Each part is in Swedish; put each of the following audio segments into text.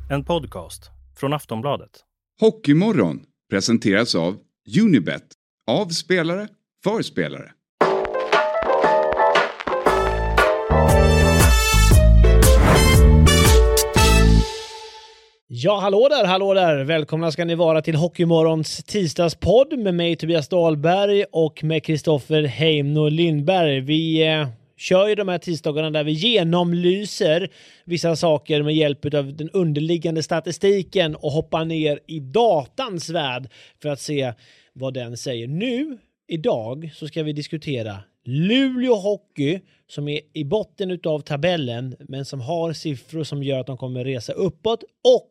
En podcast från Aftonbladet. Hockeymorgon presenteras av Unibet. Av spelare, för spelare. Ja, hallå där. Välkomna ska ni vara till Hockeymorgons tisdagspodd med mig Tobias Dahlberg och med Kristoffer Heimno Lindberg. Vi kör ju de här tisdagarna där vi genomlyser vissa saker med hjälp av den underliggande statistiken och hoppar ner i datans värld för att se vad den säger. Idag så ska vi diskutera Luleå Hockey som är i botten utav tabellen men som har siffror som gör att de kommer resa uppåt och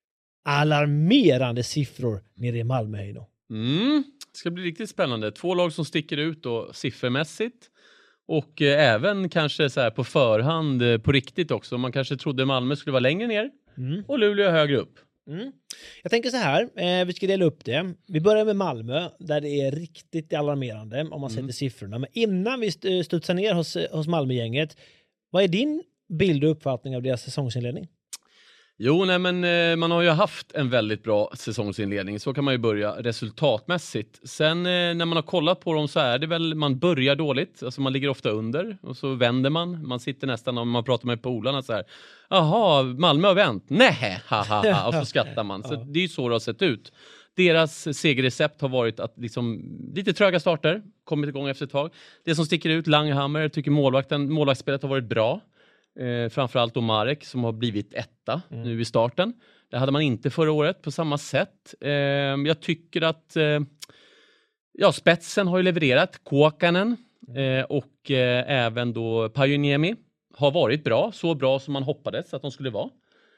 alarmerande siffror nere i Malmö. Det ska bli riktigt spännande. 2 lag som sticker ut och siffermässigt och även kanske så här på förhand på riktigt också. Man kanske trodde Malmö skulle vara längre ner och Luleå högre upp. Jag tänker så här, vi ska dela upp det. Vi börjar med Malmö där det är riktigt alarmerande om man sätter siffrorna. Men innan vi studsar ner hos Malmögänget, vad är din bild och uppfattning av deras säsongsinledning? Jo, man har ju haft en väldigt bra säsongsinledning. Så kan man ju börja resultatmässigt. Sen när man har kollat på dem så är det väl, man börjar dåligt. Alltså man ligger ofta under och så vänder man. Man sitter nästan, om man pratar med polarna så här. Jaha, Malmö har vänt. Nej, haha. Och så skrattar man. Så det är ju så det har sett ut. Deras segerrecept har varit att liksom lite tröga starter, kommit igång efter ett tag. Det som sticker ut, Langhammer, tycker målvaktsspelet har varit bra. Framförallt då Marek som har blivit etta nu i starten. Det hade man inte förra året på samma sätt. Jag tycker att spetsen har ju levererat. Kuokkanen och även då Pajuniemi har varit bra. Så bra som man hoppades att de skulle vara.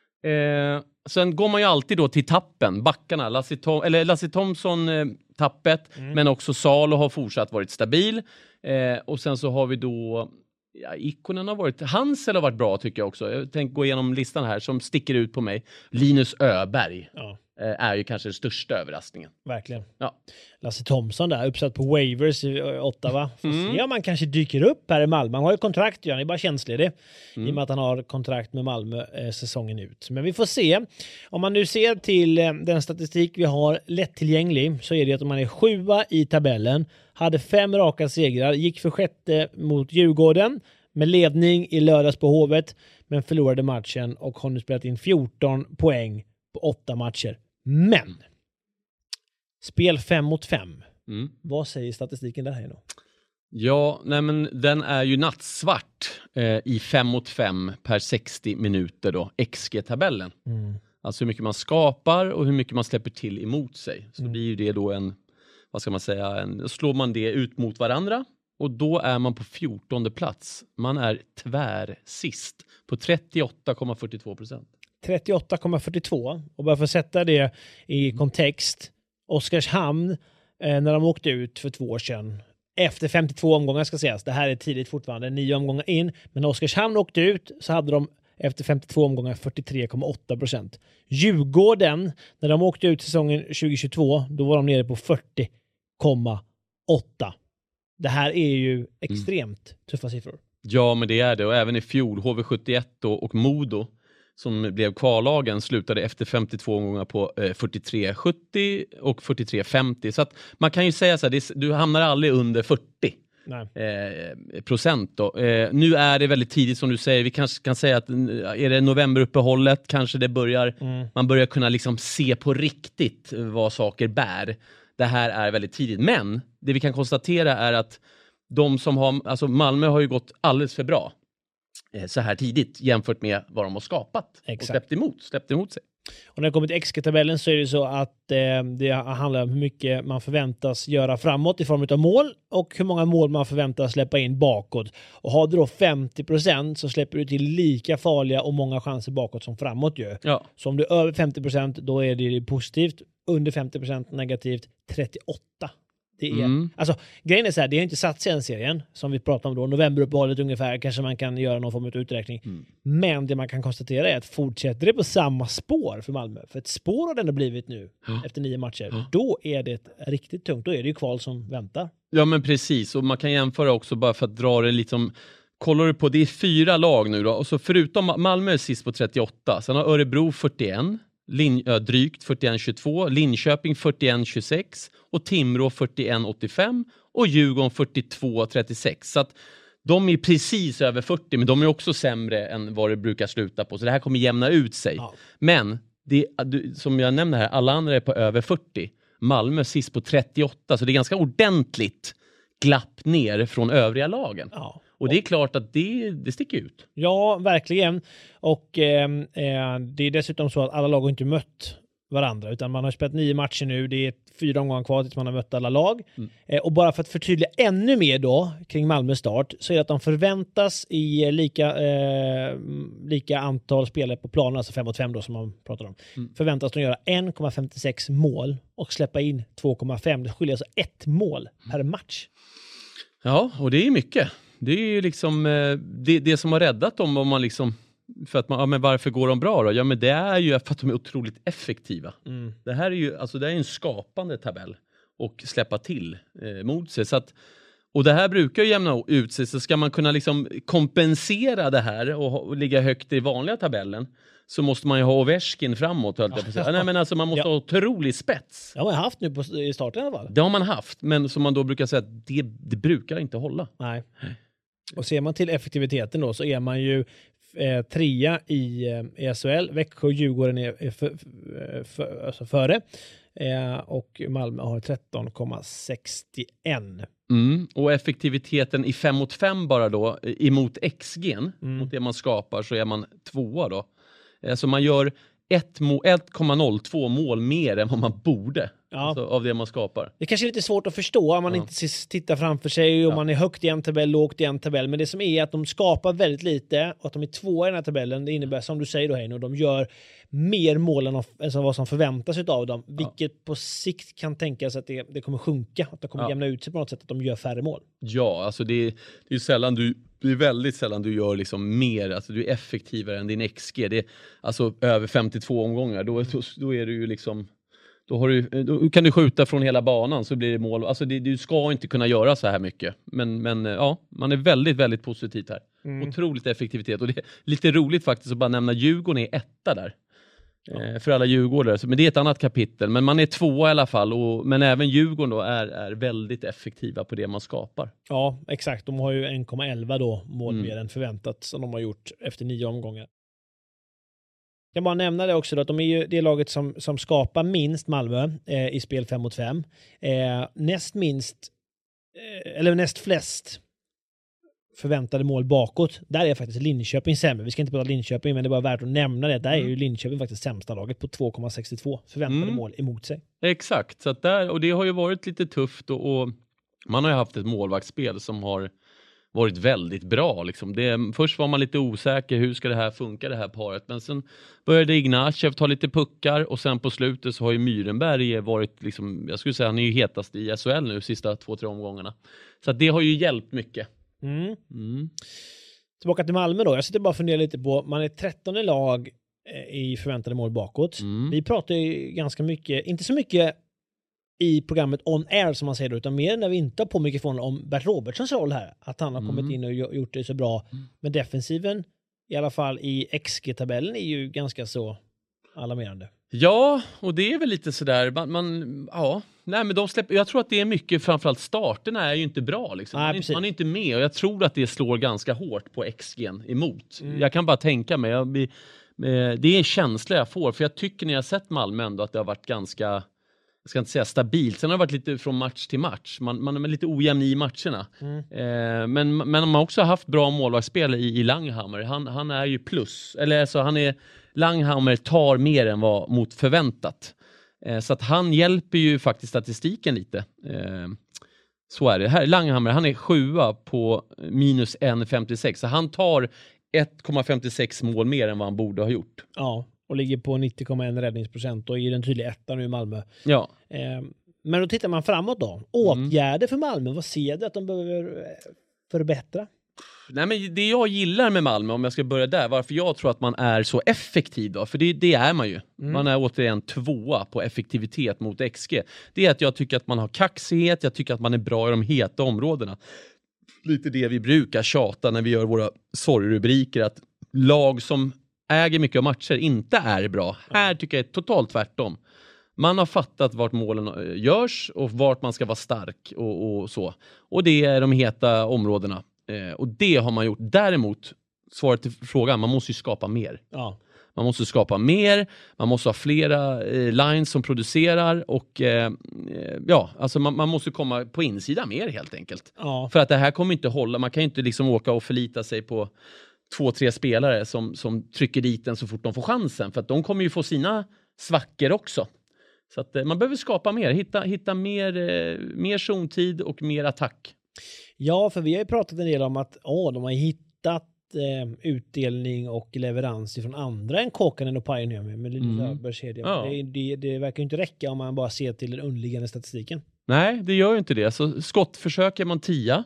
Sen går man ju alltid då till tappen. Backarna, Lassie Thomson tappet. Men också Salo har fortsatt varit stabil. Och sen så har vi då ikonen har varit, Hansel har varit bra tycker jag också. Jag tänkte gå igenom listan här som sticker ut på mig. Linus Öberg är ju kanske den största överraskningen. Verkligen. Ja. Lassie Thomson där, uppsatt på waivers i Ottawa. Får se om man kanske dyker upp här i Malmö. Han har ju kontrakt, han är bara känslig i och med att han har kontrakt med Malmö säsongen ut. Men vi får se. Om man nu ser till den statistik vi har lättillgänglig så är det att om man är 7:a i tabellen, hade 5 raka segrar, gick för 6:e mot Djurgården med ledning i lördags på Hovet, men förlorade matchen och har nu spelat in 14 poäng på 8 matcher. Men spel 5 mot 5. Vad säger statistiken där här nu? Ja, men den är ju nattsvart i 5 mot 5 per 60 minuter då, XG-tabellen. Alltså hur mycket man skapar och hur mycket man släpper till emot sig. Så blir ju det då slår man det ut mot varandra och då är man på 14:e plats. Man är tvärsist på 38,42%. 38,42 och bara för att sätta det i kontext, Oskarshamn när de åkte ut för 2 år sedan efter 52 omgångar ska sägas, det här är tidigt fortfarande, 9 omgångar in, men när Oskarshamn åkte ut så hade de efter 52 omgångar 43,8%. Djurgården, när de åkte ut säsongen 2022, då var de nere på 40,8%. Det här är ju extremt tuffa siffror. Ja, men det är det. Och även i fjol, HV71 och Modo som blev kvarlagen slutade efter 52 omgångar på 43,70 och 43,50. Så att man kan ju säga så här, du hamnar aldrig under 40 procent då. Nu är det väldigt tidigt som du säger. Vi kanske kan säga att är det novemberuppehållet kanske det man börjar kunna liksom se på riktigt vad saker bär. Det här är väldigt tidigt. Men det vi kan konstatera är att de som har, alltså Malmö har ju gått alldeles för bra så här tidigt jämfört med vad de har skapat. Exakt. Och släppt emot sig. Och när det kommer till XG-tabellen så är det så att det handlar om hur mycket man förväntas göra framåt i form av mål och hur många mål man förväntas släppa in bakåt. Och har du då 50% så släpper du till lika farliga och många chanser bakåt som framåt ju. Ja. Så om du är över 50% då är det positivt, under 50% negativt, 38. Det är, alltså, grejen är så här, det har inte satt sig en serien som vi pratade om då, novemberuppehållet ungefär, kanske man kan göra någon form av uträkning. Men det man kan konstatera är att fortsätter det på samma spår för Malmö, för ett spår har det ändå blivit nu efter 9 matcher, då är det riktigt tungt, då är det ju kval som väntar. Ja men precis, och man kan jämföra också bara för att dra det liksom kollar du på, det är 4 lag nu då. Och så förutom Malmö är sist på 38. Sen har Örebro 41. Drygt 41-22. Linköping 41-26. Och Timrå 41-85. Och Djurgården 42-36. Så att de är precis över 40. Men de är också sämre än vad det brukar sluta på. Så det här kommer jämna ut sig. Ja. Men som jag nämnde här, alla andra är på över 40. Malmö sist på 38. Så det är ganska ordentligt glapp ner från övriga lagen. Ja. Och det är klart att det sticker ut. Ja, verkligen. Och det är dessutom så att alla lag har inte mött varandra, utan man har spelat 9 matcher nu. Det är 4 omgångar kvar tills man har mött alla lag. Och bara för att förtydliga ännu mer då kring Malmö start, så är det att de förväntas i lika antal spelare på planen, alltså 5-5 då som man pratar om. Förväntas de göra 1,56 mål och släppa in 2,5. Det skiljer alltså 1 mål per match. Ja, och det är mycket. Det är ju liksom det som har räddat dem, om man liksom, för att men varför går de bra då? Ja, men det är ju för att de är otroligt effektiva. Det här är ju, alltså det är en skapande tabell och släppa till mot sig. Så att, och det här brukar ju jämna ut sig, så ska man kunna liksom kompensera det här och ligga högt i vanliga tabellen, så måste man ju ha Ovechkin framåt. Nej, men alltså man måste ha otrolig spets. Det har man haft nu i starten i alla fall. Det har man haft, men som man då brukar säga att det brukar inte hålla. Nej. Och ser man till effektiviteten då, så är man ju 3 i SHL. Växjö och Djurgården är alltså före. Och Malmö har 13,61. Och effektiviteten i 5-5 bara då, emot XG:n, mot det man skapar, så är man 2 då. Så man gör 1,02 mål mer än vad man borde, alltså, av det man skapar. Det kanske är lite svårt att förstå om man inte tittar framför sig och man är högt i en tabell, lågt i en tabell. Men det som är att de skapar väldigt lite och att de är 2 i den här tabellen, det innebär, som du säger då, Heino, de gör mer mål än vad som förväntas av dem. Vilket på sikt kan tänkas att det kommer sjunka, att det kommer jämna ut sig på något sätt, att de gör färre mål. Ja, alltså det är ju sällan det är väldigt sällan du gör liksom mer, alltså du är effektivare än din XG. Det är alltså över 52 omgångar, då är du ju liksom, då kan du skjuta från hela banan så blir det mål. Alltså du ska inte kunna göra så här mycket. Men ja, man är väldigt, väldigt positivt här. Otroligt effektivitet. Och det är lite roligt faktiskt att bara nämna Djurgården är 1 där. För alla Djurgårdare. Men det är ett annat kapitel. Men man är 2 i alla fall. Men även Djurgården då är väldigt effektiva på det man skapar. Ja, exakt. De har ju 1,11 då mål mer än förväntat som de har gjort efter 9 omgångar. Jag kan bara nämna det också då, att de är ju det laget som skapar minst, Malmö, i spel 5-5. Näst flest förväntade mål bakåt. Där är faktiskt Linköping sämre. Vi ska inte prata Linköping, men det är bara värt att nämna det. Där är ju Linköping faktiskt sämsta laget på 2,62 förväntade mål emot sig. Exakt, så att och det har ju varit lite tufft och man har ju haft ett målvaktsspel som har varit väldigt bra. Liksom. Först var man lite osäker, hur ska det här funka, det här paret. Men sen började Ignatjev ta lite puckar och sen på slutet så har ju Myrenberg varit, liksom, jag skulle säga han är ju hetast i SHL nu sista 2-3 omgångarna. Så att det har ju hjälpt mycket. Tillbaka till Malmö då. Jag sitter bara och funderar lite på, man är 13 lag i förväntade mål bakåt. Vi pratar ju ganska mycket, inte så mycket i programmet on air som man säger då, utan mer när vi inte har på mycket från om Bert Robertsons roll här. Att han har kommit in och gjort det så bra. Men defensiven, i alla fall i XG-tabellen, är ju ganska så alarmerande. Ja, och det är väl lite sådär, men de släpper, jag tror att det är mycket, framförallt starterna är ju inte bra liksom. Man är inte med, och jag tror att det slår ganska hårt på XG:n emot. Jag kan bara tänka mig, det är känsla jag får, för jag tycker när jag sett Malmö ändå att det har varit ganska, jag ska inte säga stabilt, sen har det varit lite från match till match, man är lite ojämn i matcherna. Men man har också haft bra målvaktsspel i Langhammer. Han är ju plus, eller alltså Langhammer tar mer än vad mot förväntat. Så att han hjälper ju faktiskt statistiken lite. Så är det. Här Langhammer, han är 7 på minus 1,56. Så han tar 1,56 mål mer än vad han borde ha gjort. Ja, och ligger på 90,1 räddningsprocent och är den tydliga 1 nu i Malmö. Ja. Men då tittar man framåt då. Åtgärder för Malmö, vad ser du att de behöver förbättra? Nej, men det jag gillar med Malmö, om jag ska börja där, varför jag tror att man är så effektiv då, för det är man ju. Man är återigen 2 på effektivitet mot XG. Det är att jag tycker att man har kaxighet, jag tycker att man är bra i de heta områdena. lite det vi brukar tjata när vi gör våra sorgrubriker, att lag som äger mycket av matcher inte är bra. Här tycker jag är totalt tvärtom. Man har fattat vart målen görs och vart man ska vara stark och så. Och det är de heta områdena. Och det har man gjort. Däremot, svaret till frågan, man måste ju skapa mer. Ja. Man måste skapa mer, man måste ha flera lines som producerar och alltså man måste komma på insida mer helt enkelt. Ja. För att det här kommer inte hålla, man kan ju inte liksom åka och förlita sig på 2-3 spelare som trycker dit den så fort de får chansen. För att de kommer ju få sina svackor också. Så att man behöver skapa mer, hitta mer zontid och mer attack. Ja, för vi har ju pratat en del om att de har hittat utdelning och leverans från andra än Kåkanen och Pioneer med lilla börskedjan. Ja. Det verkar ju inte räcka om man bara ser till den underliggande statistiken. Nej, det gör ju inte det. Så skottförsök är man 10.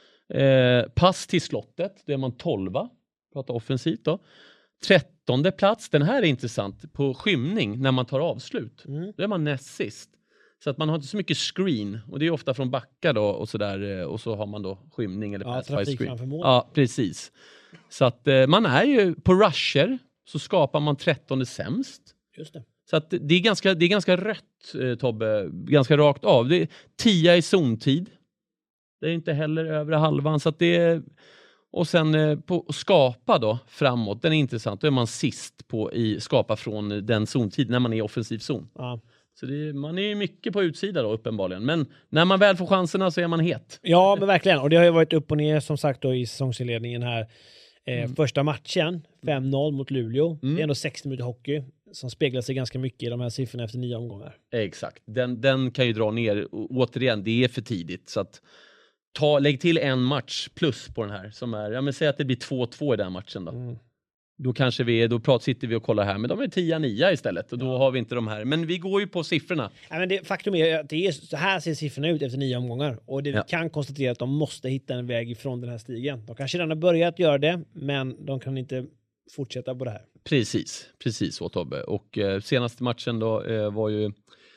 Pass till slottet, det är man 12. Prata offensivt då. 13:e plats, den här är intressant, på skymning när man tar avslut. Då är man näst sist. Så att man har inte så mycket screen, och det är ofta från backar då och så där, och så har man då skymning eller pass by screen. Ja, precis. Så att man är ju på rusher så skapar man 13:e sämst. Just det. Så att det är ganska rött, Tobbe, ganska rakt av. Det är 10 i zontid. Det är inte heller över halvan, så att det är. Och sen på skapa då framåt, den är intressant. Då är man sist på i skapa från den zontid när man är i offensiv zon. Ja. Så man är ju mycket på utsida då uppenbarligen. Men när man väl får chanserna så är man het. Ja, men verkligen. Och det har ju varit upp och ner som sagt då i säsongsinledningen här. Första matchen, 5-0 mot Luleå. Det är ändå 60 minuter hockey som speglar sig ganska mycket i de här siffrorna efter 9 omgångar. Exakt. Den kan ju dra ner. Och återigen, det är för tidigt. Så att lägg till en match plus på den här. Som är, men säg att det blir 2-2 i den matchen då. Då kanske sitter vi och kollar här. Men de är 10-9 istället. Och då har vi inte de här. Men vi går ju på siffrorna. Ja, men faktum är att det är, så här ser siffrorna ut efter 9 omgångar. Och vi kan konstatera att de måste hitta en väg ifrån den här stigen. De kanske redan har börjat göra det. Men de kan inte fortsätta på det här. Precis så, Tobbe. Och senaste matchen då var ju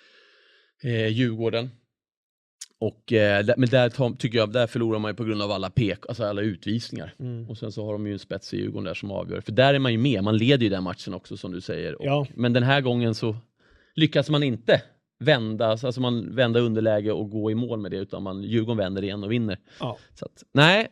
Djurgården. Och men där tycker jag, där förlorar man ju på grund av alla utvisningar. Och sen så har de ju en spets i Djurgården där som avgör. För där är man ju med, man leder ju den matchen också som du säger. Men den här gången så lyckas man inte vända underläge och gå i mål med det, utan Djurgården vänder igen och vinner. Ja. Så att, nej,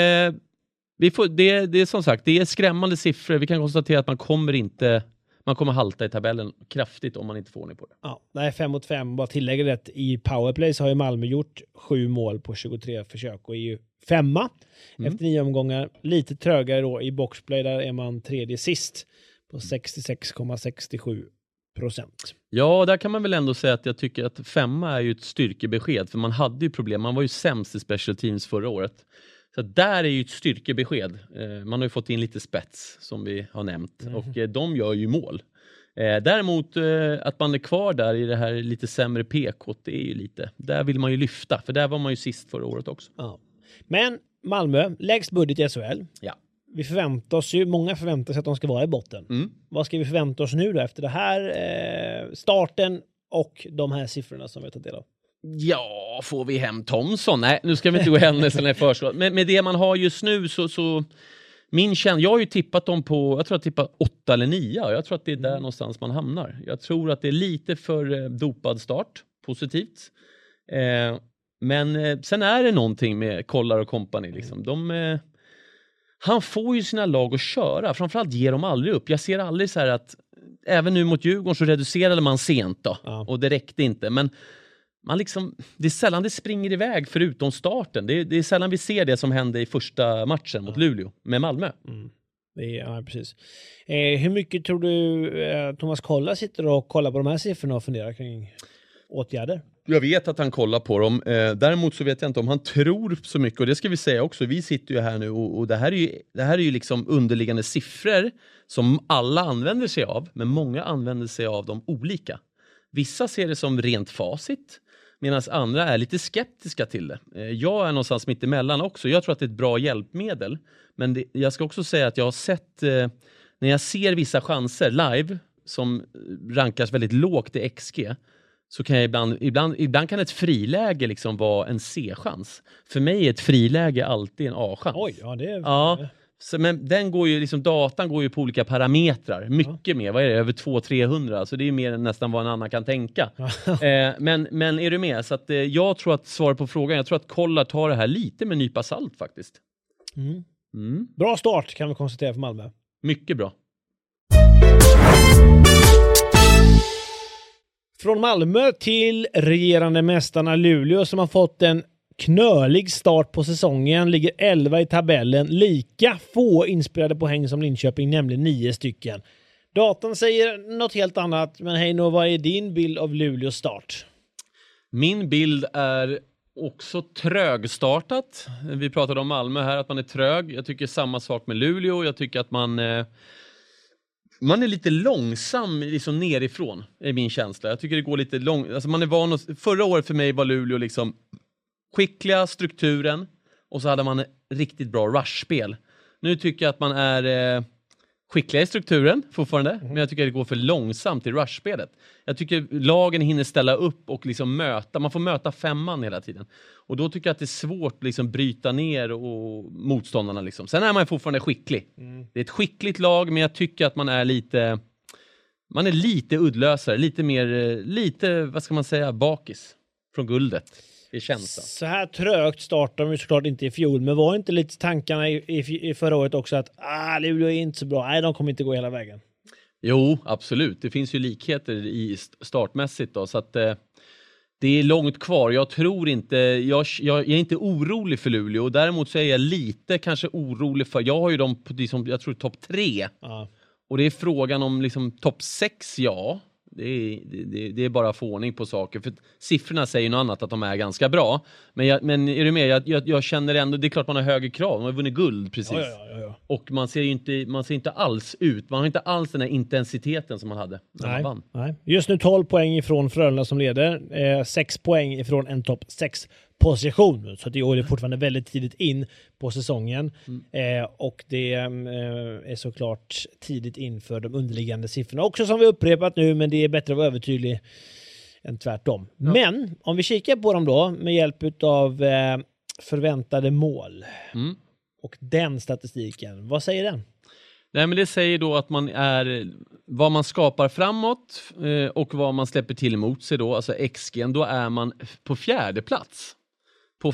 det är som sagt, det är skrämmande siffror. Vi kan konstatera att man kommer halta i tabellen kraftigt om man inte får ordning på det. Ja, det är 5-5. Bara tillägger det, i powerplay så har ju Malmö gjort 7 mål på 23 försök och är ju 5 efter 9 omgångar. Lite trögare då i boxplay, där är man 3:e sist på 66,67%. Ja, där kan man väl ändå säga att jag tycker att 5 är ju ett styrkebesked, för man hade ju problem. Man var ju sämst i special teams förra året. Så där är ju ett styrkebesked. Man har ju fått in lite spets som vi har nämnt. Och de gör ju mål. Däremot att man är kvar där i det här lite sämre PK, det är ju lite. Där vill man ju lyfta. För där var man ju sist förra året också. Ja. Men Malmö, lägst budget i SHL. Ja. Många förväntar sig att de ska vara i botten. Vad ska vi förvänta oss nu då efter det här starten och de här siffrorna som vi har tagit del av? Ja, får vi hem Thomson? Nej, nu ska vi inte gå händelserna i förskott. Men med det man har just nu så jag har ju tippat dem på, jag tror jag tippat 8 eller 9. Jag tror att det är där någonstans man hamnar. Jag tror att det är lite för dopad start, positivt. Men sen är det någonting med Kollar och company liksom. Han får ju sina lag att köra. Framförallt ger de aldrig upp. Jag ser aldrig så här att även nu mot Djurgården så reducerade man sent då. Ja. Och det räckte inte. Men det är sällan det springer iväg förutom starten. Det är sällan vi ser det som hände i första matchen mot Luleå med Malmö. Ja, precis. Hur mycket tror du Thomas Kolla sitter och kollar på de här siffrorna och funderar kring åtgärder? Jag vet att han kollar på dem. Däremot så vet jag inte om han tror så mycket. Och det ska vi säga också. Vi sitter ju här nu och det här är ju liksom underliggande siffror som alla använder sig av. Men många använder sig av dem olika. Vissa ser det som rent facit. Medan andra är lite skeptiska till det. Jag är någonstans mitt emellan också. Jag tror att det är ett bra hjälpmedel. Men jag ska också säga att jag har sett, när jag ser vissa chanser live som rankas väldigt lågt i XG, så kan jag ibland kan ett friläge liksom vara en C-chans. För mig är ett friläge alltid en A-chans. Oj, ja det är... Ja, så, men den går ju liksom, datan går ju på olika parametrar. Mycket mer, vad är det? Över 200-300. Så det är mer än nästan vad en annan kan tänka. Men är du med? Så att, jag tror att svar på frågan, jag tror att Kolla tar det här lite med nypa salt faktiskt. Bra start kan vi konstatera för Malmö. Mycket bra. Från Malmö till regerande mästarna Luleå som har fått en knölig start på säsongen, ligger 11 i tabellen, lika få inspelade poäng som Linköping, nämligen 9 stycken. Datan säger något helt annat, men Heino, vad är din bild av Luleås start? Min bild är också trögstartat. Vi pratade om Malmö här, att man är trög. Jag tycker samma sak med Luleå. Jag tycker att man är lite långsam liksom nerifrån, är min känsla. Jag tycker det går lite långt. Alltså man är van förra året för mig var Luleå liksom skickliga strukturen och så hade man riktigt bra rushspel. Nu tycker jag att man är skickliga i strukturen fortfarande, men jag tycker att det går för långsamt i rushspelet. Jag tycker lagen hinner ställa upp och liksom möta. Man får möta 5 man hela tiden. Och då tycker jag att det är svårt att liksom bryta ner och motståndarna. Liksom. Sen är man fortfarande skicklig. Det är ett skickligt lag, men jag tycker att man är lite uddlösare. Lite, vad ska man säga, bakis från guldet. Det känns så. Så här trögt startar de ju såklart inte i fjol, men var inte lite tankarna i förra året också att Luleå är inte så bra, nej de kommer inte gå hela vägen? Jo, absolut. Det finns ju likheter i startmässigt då, så att det är långt kvar. Jag tror inte, jag är inte orolig för Luleå, däremot så är jag lite kanske orolig för, jag har ju dem på liksom, jag tror topp 3. Och det är frågan om liksom topp 6, ja. Det är bara få ordning på saker. För siffrorna säger något annat, att de är ganska bra. Men är du med? Jag känner ändå, det är klart man har högre krav. Man har vunnit guld precis. Ja. Och man ser inte alls ut. Man har inte alls den här intensiteten som man hade när man vann. Nej. Just nu 12 poäng ifrån Frölunda som leder. 6 poäng ifrån en topp 6 position. Så det är fortfarande väldigt tidigt in på säsongen. Och det är såklart tidigt in för de underliggande siffrorna. Också som vi upprepat nu, men det är bättre att vara övertydlig än tvärtom. Ja. Men om vi kikar på dem då med hjälp av förväntade mål och den statistiken. Vad säger den? Nej, men det säger då att man är vad man skapar framåt och vad man släpper till emot sig då, alltså XG, då är man på 4:e plats. På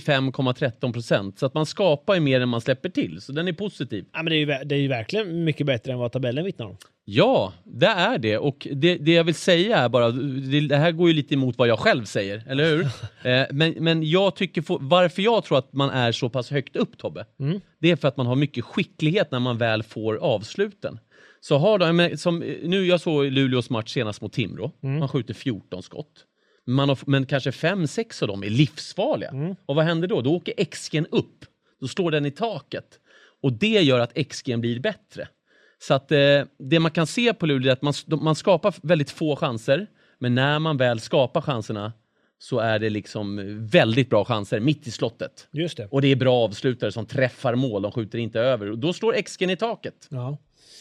55,13%. Så att man skapar ju mer än man släpper till. Så den är positiv. Ja, men det är ju verkligen mycket bättre än vad tabellen vittnar om. Ja, det är det. Och det jag vill säga är bara, det här går ju lite emot vad jag själv säger, eller hur? Men jag tycker, varför jag tror att man är så pass högt upp, Tobbe, det är för att man har mycket skicklighet när man väl får avsluten. Så har de, som nu jag såg Luleås match senast mot Timrå, man skjuter 14 skott. Men kanske 5-6 av dem är livsfarliga. Och vad händer då? Då åker XG:n upp. Då står den i taket. Och det gör att XG:n blir bättre. Så att det man kan se på Luleå är att man skapar väldigt få chanser. Men när man väl skapar chanserna så är det liksom väldigt bra chanser mitt i slottet. Just det. Och det är bra avslutare som träffar mål. De skjuter inte över. Och då står XG:n i taket. Ja.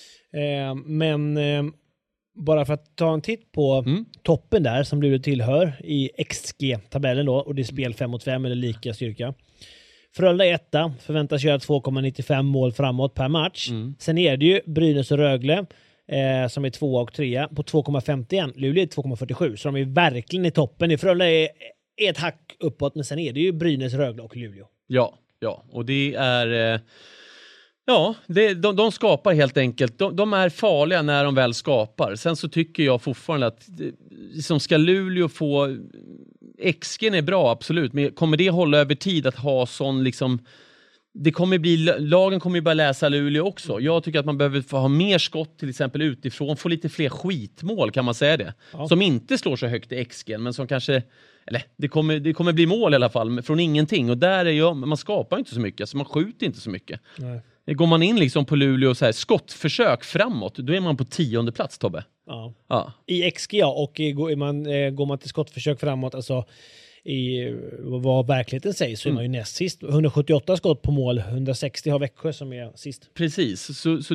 Bara för att ta en titt på toppen där som Luleå tillhör i XG-tabellen då, och det är spel 5 mot 5 eller lika styrka. Frölunda 1 förväntas göra 2,95 mål framåt per match. Sen är det ju Brynäs och Rögle som är 2 och 3 på 2,51. Luleå är 2,47, så de är verkligen i toppen. I Frölunda är ett hack uppåt, men sen är det ju Brynäs, Rögle och Luleå. Ja, och det är... Ja, de skapar helt enkelt. De är farliga när de väl skapar. Sen så tycker jag fortfarande att som ska Luleå få... XG:n är bra, absolut. Men kommer det hålla över tid att ha sån liksom... Lagen kommer ju bara läsa Luleå också. Jag tycker att man behöver få ha mer skott till exempel utifrån. Få lite fler skitmål, kan man säga det. Ja. Som inte slår så högt i XG:n, men som kanske... Eller det kommer bli mål i alla fall från ingenting. Och där man skapar inte så mycket. Så man skjuter inte så mycket. Nej. Går man in liksom på Luleå så här, skottförsök framåt, då är man på 10:e plats, Tobbe. Ja. I XG, och går man till skottförsök framåt, alltså vad verkligheten säger så är man ju näst sist. 178 skott på mål, 160 har Växjö som är sist. Precis, så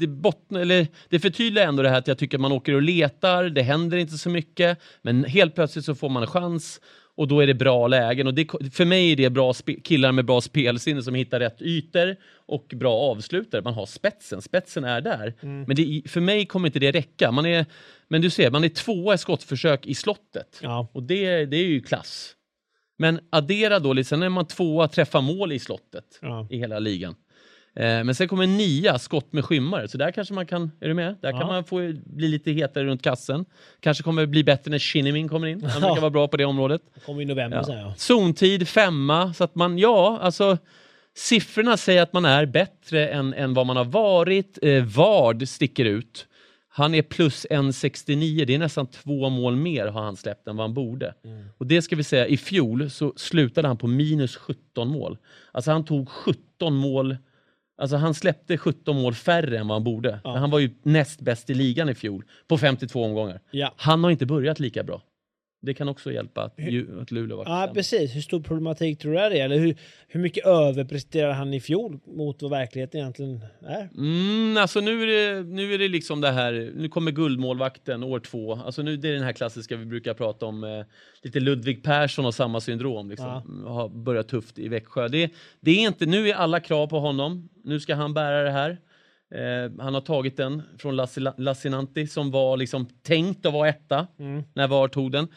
det förtydligar ändå det här att jag tycker att man åker och letar, det händer inte så mycket, men helt plötsligt så får man en chans och då är det bra lägen. Och för mig är det bra killar med bra spelsinne som hittar rätt ytor och bra avslutare. Man har spetsen är där. Men för mig kommer inte det räcka. Men du ser, man är 2 i skottförsök i slottet. Ja. Och det är ju klass. Men addera då, liksom, när man 2 träffar mål i slottet i hela ligan. Men sen kommer 9 skott med skymmare. Så där kanske man kan, är du med? Där kan man få bli lite hetare runt kassen. Kanske kommer bli bättre när Shinnimin kommer in. Han brukar vara bra på det området. Kommer i november så här, Zontid 5. Så att man, alltså siffrorna säger att man är bättre än vad man har varit. Vard sticker ut. Han är plus 1,69. Det är nästan 2 mål mer har han släppt än vad han borde. Och det ska vi säga, i fjol så slutade han på minus 17 mål. Alltså han tog 17 mål. Alltså han släppte 17 mål färre än vad han borde. Men han var ju näst bäst i ligan i fjol på 52 omgångar. Ja. Han har inte börjat lika bra. Det kan också hjälpa att Luleå var. Ja, precis. Hur stor problematik tror du är det? Eller hur mycket överpresterar han i fjol mot vad verkligheten egentligen är? Alltså nu är det liksom det här. Nu kommer guldmålvakten år 2. Alltså nu det är den här klassiska vi brukar prata om. Lite Ludvig Persson och samma syndrom. Liksom. Har börjat tufft i Växjö. Det är inte, nu är alla krav på honom. Nu ska han bära det här. Han har tagit den från Lassinantti som var liksom tänkt att vara etta när Vard tog den.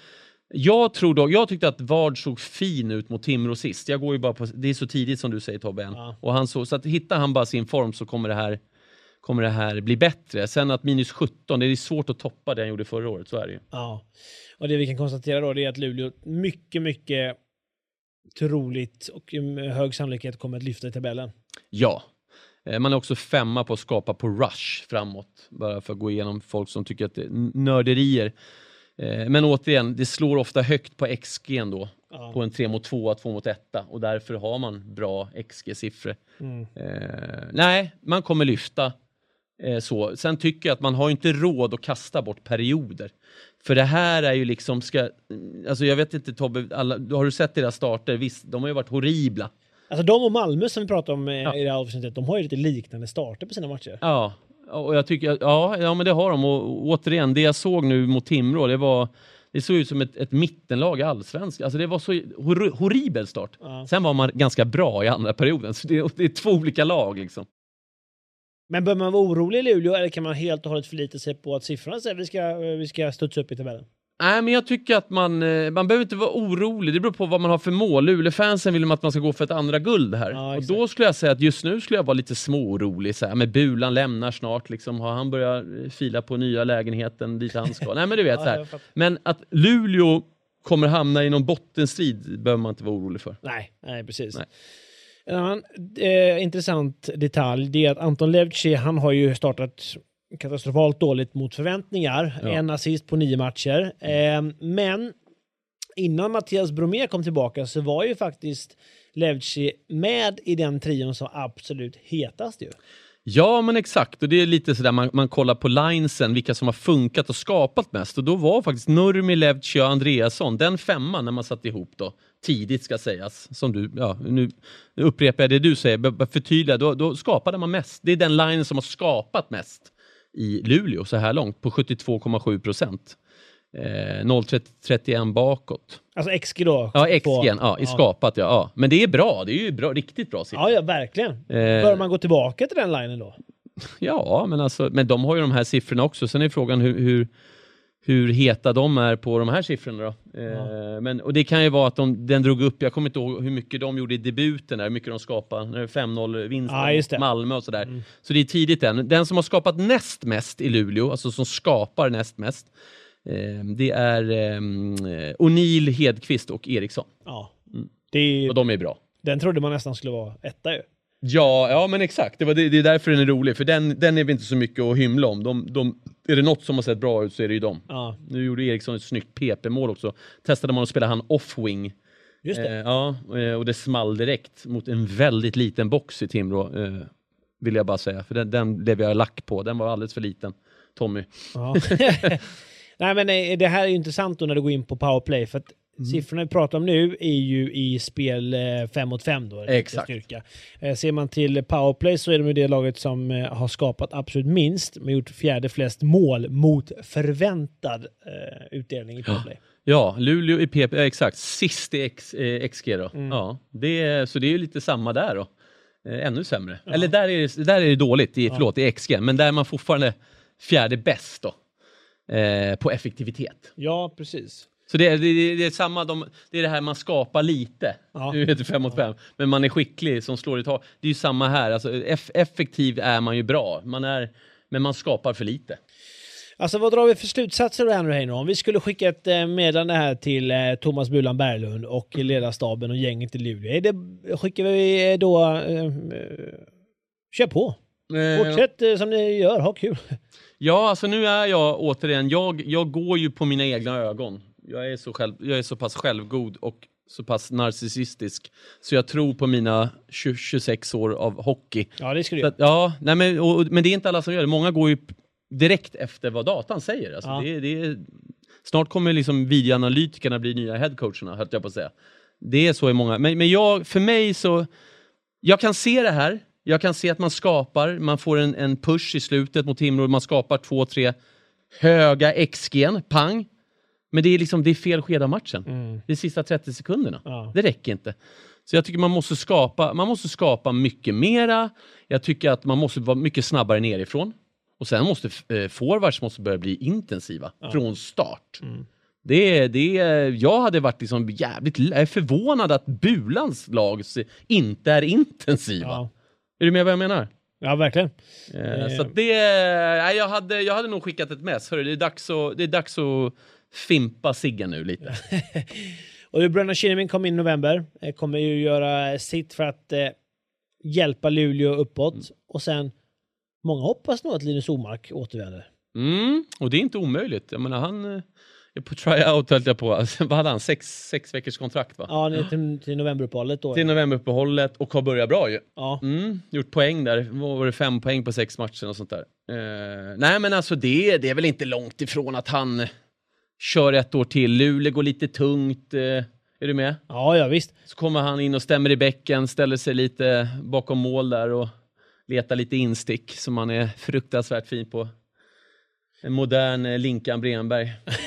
Jag tyckte att Vard såg fin ut mot Timrå sist. Jag går ju bara på, det är så tidigt som du säger Tobbe. Och han så att hittar han bara sin form så kommer det här bli bättre. Sen att minus 17, det är svårt att toppa det han gjorde förra året, så är det ju. Ja, och det vi kan konstatera då är att Luleå mycket troligt och med hög sannolikhet kommer att lyfta i tabellen. Ja. Man är också 5 på att skapa på rush framåt. Bara för att gå igenom folk som tycker att det är nörderier. Men återigen, det slår ofta högt på XG då. På en 3-2, 2-1. Och därför har man bra XG-siffror. Nej, man kommer lyfta. Så. Sen tycker jag att man har inte råd att kasta bort perioder. För det här är ju liksom... alltså jag vet inte Tobbe, har du sett deras starter? Visst, de har ju varit horribla. Alltså de och Malmö som vi pratar om i det här avsnittet, de har ju lite liknande starter på sina matcher. Ja, och jag tycker ja men det har de. Och återigen, det jag såg nu mot Timrå, det såg ut som ett mittenlag i allsvenskan. Alltså det var så horribel start. Sen var man ganska bra i andra perioden. Så det är 2 olika lag liksom. Men bör man vara orolig i Luleå eller kan man helt och hållet förlita sig på att siffrorna säger vi ska studsa upp i tabellen? Nej, men jag tycker att man behöver inte vara orolig. Det beror på vad man har för mål. Luleå-fansen vill att man ska gå för ett andra guld här. Ja, och då skulle jag säga att just nu skulle jag vara lite småorolig. Så här, men Bulan lämnar snart. Liksom, har han börjat fila på nya lägenheten dit han ska? Nej, men du vet så här. Men att Luleå kommer hamna i någon bottenstrid behöver man inte vara orolig för. Nej, precis. Nej. En annan intressant detalj det är att Anton Levci, han har ju startat katastrofalt dåligt mot förväntningar. Ja. 1 assist på 9 matcher. Men innan Mattias Bromé kom tillbaka så var ju faktiskt Levci med i den trion som absolut hetast ju. Ja, men exakt. Och det är lite sådär man kollar på linesen, vilka som har funkat och skapat mest. Och då var faktiskt Nurmi, Levci och Andreasson, den 5 när man satt ihop då. Tidigt ska sägas. Som du, nu upprepar jag det du säger. Förtydliga, då skapade man mest. Det är den linen som har skapat mest i Luleå så här långt på 72,7%. 0,31 bakåt. Alltså XG då? Ja, XG i skapat, ja. Men det är bra, det är ju bra, riktigt bra siffror. Ja, verkligen. Bör man gå tillbaka till den linen då? Ja, men de har ju de här siffrorna också. Sen är frågan hur heta de är på de här siffrorna då. Och det kan ju vara att den drog upp, jag kommer inte ihåg hur mycket de gjorde i debuten där, hur mycket de skapade, när det är 5-0 vinst mot Malmö och sådär. Så det är tidigt än. Den som har skapat näst mest i Luleå, alltså som skapar näst mest, det är O'Neill, Hedqvist och Eriksson. Ja. Och de är bra. Den trodde man nästan skulle vara etta ju. Ja, men exakt. Det är därför den är rolig. För den är vi inte så mycket att hymla om. Är det något som har sett bra ut så är det ju dem. Ja. Nu gjorde Eriksson ett snyggt PP-mål också. Testade man att spela han off-wing. Just det. Och det small direkt mot en väldigt liten box i Timrå. Vill jag bara säga. För den blev jag lack på. Den var alldeles för liten. Tommy. Ja. Nej, men det här är ju intressant då när du går in på powerplay. För att siffrorna vi pratar om nu är ju i spel 5 mot 5 då. Exakt. Styrka. Ser man till powerplay så är de ju det laget som har skapat absolut minst, men gjort fjärde flest mål mot förväntad utdelning i powerplay. Ja, Luleå i PP, exakt. Sist i XG då. Ja, så det är ju lite samma där då. Ännu sämre. Ja. Eller där är det dåligt i XG, men där är man fortfarande fjärde bäst då. På effektivitet. Ja, precis. Så det är samma, det är det här man skapar lite. Nu heter 5 mot 5. Men man är skicklig som slår i tag. Det är ju samma här. Alltså, effektiv är man ju bra. Men man skapar för lite. Alltså vad drar vi för slutsatser här nu? Om vi skulle skicka ett meddelande här till Thomas Bulan Berglund och ledarstaben och gänget i Luleå. Skickar vi då kör på. Fortsätt som ni gör, ha kul. Ja, alltså nu är jag återigen, jag går ju på mina egna ögon. Jag är så pass självgod och så pass narcissistisk så jag tror på mina 26 år av hockey. Ja, det skulle jag. Ja, nej, men det är inte alla som gör det. Många går ju direkt efter vad datan säger. Alltså, snart kommer liksom videoanalytikerna bli nya headcoacherna, höll jag på att säga. Det är så i många. Men för mig så, jag kan se det här. Jag kan se att man får en push i slutet mot Timrå. Man skapar 2-3 höga XG'n, pang. Men det är fel sked av matchen. Det är sista 30 sekunderna. Ja. Det räcker inte. Så jag tycker man måste skapa mycket mera. Jag tycker att man måste vara mycket snabbare nerifrån. Och sen måste forwards börja bli intensiva från start. Jag hade varit liksom jävligt förvånad att Bulans lag inte är intensiva. Ja. Är du med vad jag menar? Ja, verkligen. Så jag hade nog skickat ett mess. Hörru, det är dags att fimpa Siggen nu lite. Och Brandon Kinnaman kom in i november. Kommer ju göra sitt för att hjälpa Luleå uppåt. Och sen, många hoppas nog att Linus Omark återvänder. Och det är inte omöjligt. Jag menar, han är på tryout, höll jag på. Vad hade han? 6 veckors kontrakt, va? Ja, till novemberuppehållet då. Till novemberuppehållet och har börjat bra ju. Ja. Gjort poäng där. Var det 5 poäng på 6 matcher och sånt där. Nej, men alltså det är väl inte långt ifrån att han kör 1 år till. Luleå går lite tungt. Är du med? Ja, visst. Så kommer han in och stämmer i bäcken, ställer sig lite bakom mål där och letar lite instick som han är fruktansvärt fin på. En modern Linkan Bremberg.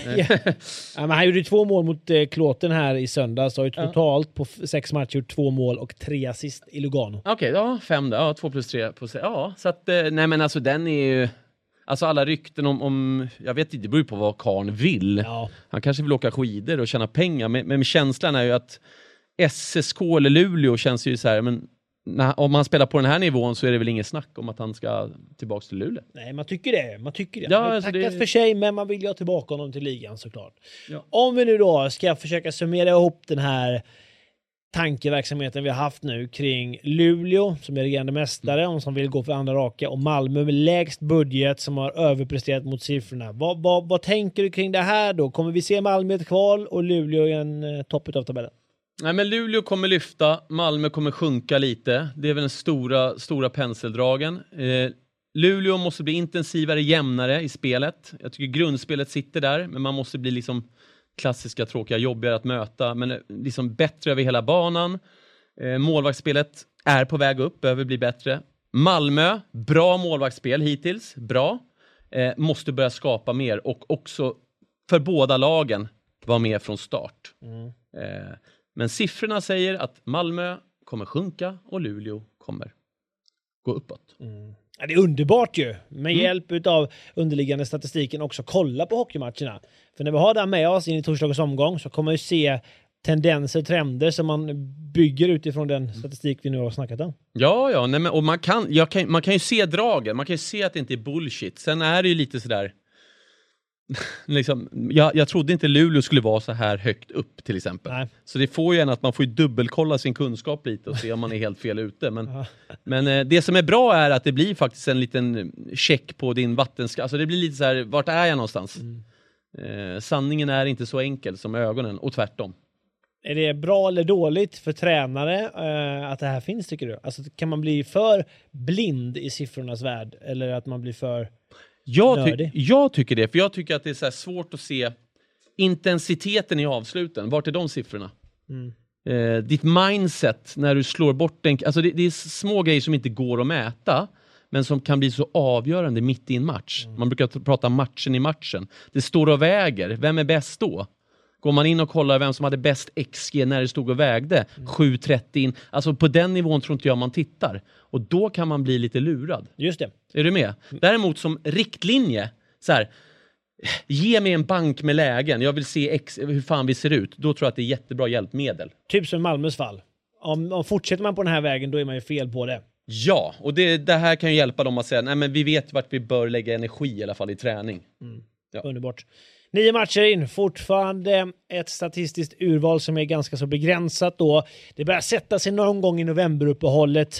Men han gjorde 2 mål mot Klåten här i söndag. Så har ju totalt på 6 matcher gjort 2 mål och 3 assist i Lugano. Okej, 5 då. 2 plus 3. Ja, så att, nej men alltså den är ju... Alltså alla rykten om jag vet inte, det beror på vad Karn vill. Ja. Han kanske vill åka skidor och tjäna pengar. Men känslan är ju att SSK eller Luleå känns ju så här, men om man spelar på den här nivån så är det väl inget snack om att han ska tillbaka till Luleå. Nej, man tycker det. Ja, alltså tackat för sig, men man vill ju ha tillbaka honom till ligan såklart. Ja. Om vi nu då ska försöka summera ihop den här tankeverksamheten vi har haft nu kring Luleå som är regerande mästare och som vill gå för andra raka och Malmö med lägst budget som har överpresterat mot siffrorna. Vad tänker du kring det här då? Kommer vi se Malmö ett kval och Luleå i en topp av tabellen? Nej, men Luleå kommer lyfta, Malmö kommer sjunka lite. Det är väl den stora penseldragen. Luleå måste bli intensivare, jämnare i spelet. Jag tycker grundspelet sitter där, men man måste bli liksom klassiska, tråkiga, jobbigare att möta. Men liksom bättre över hela banan. Målvaktsspelet är på väg upp, behöver bli bättre. Malmö, bra målvaktsspel hittills, bra. Måste börja skapa mer och också för båda lagen vara med från start. Men siffrorna säger att Malmö kommer sjunka och Luleå kommer gå uppåt. Ja, det är underbart ju. Med hjälp av underliggande statistiken också kolla på hockeymatcherna. För när vi har det med oss in i torsdagens omgång så kommer vi se tendenser, trender som man bygger utifrån den statistik vi nu har snackat om. Ja, nej, men, och man kan ju se dragen. Man kan ju se att det inte är bullshit. Sen är det ju lite sådär... liksom, jag trodde inte Luleå skulle vara så här högt upp till exempel. Nej. Så det får ju att man får dubbelkolla sin kunskap lite och se om man är helt fel ute. Men det som är bra är att det blir faktiskt en liten check på din vattenskatt. Alltså det blir lite så här, vart är jag någonstans? Sanningen är inte så enkel som ögonen och tvärtom. Är det bra eller dåligt för tränare att det här finns, tycker du? Alltså kan man bli för blind i siffrornas värld eller att man blir för... Jag tycker det, för jag tycker att det är så här svårt att se intensiteten i avsluten, vart är de siffrorna? Ditt mindset när du slår bort en... Alltså det är små grejer som inte går att mäta, men som kan bli så avgörande mitt i en match. Man brukar prata matchen i matchen. Det står och väger. Vem är bäst då? Går man in och kollar vem som hade bäst XG när det stod och vägde, 7.30 in. Alltså på den nivån tror inte jag man tittar. Och då kan man bli lite lurad. Just det. Är du med? Däremot som riktlinje, så här, ge mig en bank med lägen. Jag vill se hur fan vi ser ut. Då tror jag att det är jättebra hjälpmedel. Typ som Malmös fall. Om fortsätter man på den här vägen, då är man ju fel på det. Ja, och det här kan ju hjälpa dem att säga, nej men vi vet vart vi bör lägga energi i alla fall i träning. Ja. Underbart. 9 matcher in, fortfarande ett statistiskt urval som är ganska så begränsat då. Det börjar sätta sig någon gång i novemberuppehållet,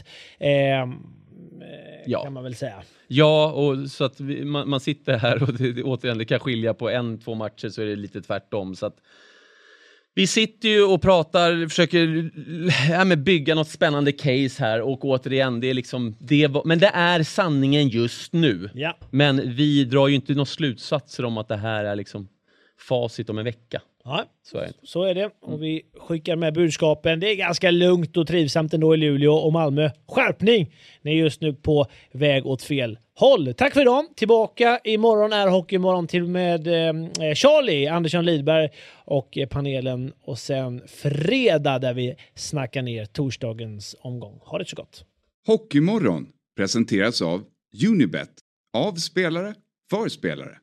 kan man väl säga. Ja, och så att man sitter här och återigen, det kan skilja på 1-2 matcher, så är det lite tvärtom. Så att vi sitter ju och pratar, försöker bygga något spännande case här, och återigen, det är liksom men det är sanningen just nu. Ja. Men vi drar ju inte några slutsatser om att det här är liksom facit om en vecka. Ja, så är det. Och vi skickar med budskapen. Det är ganska lugnt och trivsamt ändå i Luleå och Malmö. Skärpning! Ni är just nu på väg åt fel håll. Tack för idag. Tillbaka imorgon är Hockeymorgon till med Charlie Andersson Lidberg och panelen. Och sen fredag där vi snackar ner torsdagens omgång. Ha det så gott. Hockeymorgon presenteras av Unibet. Av spelare, för spelare.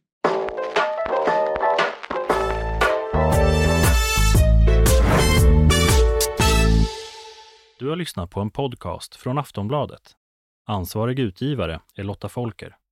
Du har lyssnat på en podcast från Aftonbladet. Ansvarig utgivare är Lotta Folker.